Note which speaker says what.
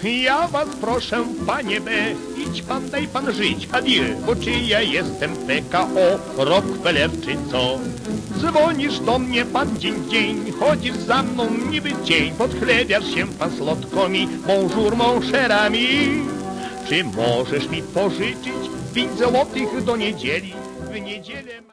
Speaker 1: Ja was proszę, panie B, idź pan, daj pan żyć, adieu, bo czy ja jestem PKO, Rockefeller czy co? Dzwonisz do mnie pan dzień w dzień, chodzisz za mną niby cień, podchlebiasz się pan slotkomi, bonjour mon cher ami. Czy możesz mi pożyczyć 5 złotych do niedzieli? W niedzielę...